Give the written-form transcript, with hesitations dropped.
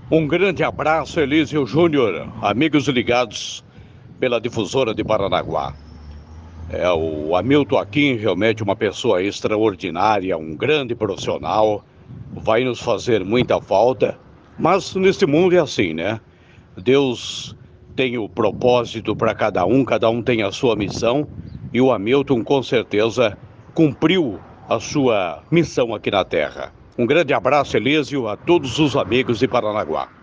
Um grande abraço, Elísio Júnior, amigos ligados pela difusora de Paranaguá. O Hamilton aqui realmente uma pessoa extraordinária, um grande profissional, vai nos fazer muita falta, mas neste mundo é assim, né? Deus tem o propósito para cada um tem a sua missão, e o Hamilton com certeza cumpriu a sua missão aqui na Terra. Um grande abraço, Elísio, a todos os amigos de Paranaguá.